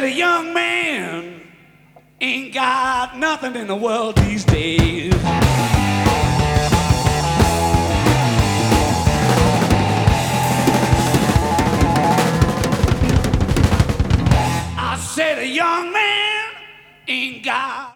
a young man ain't got nothing in the world these days.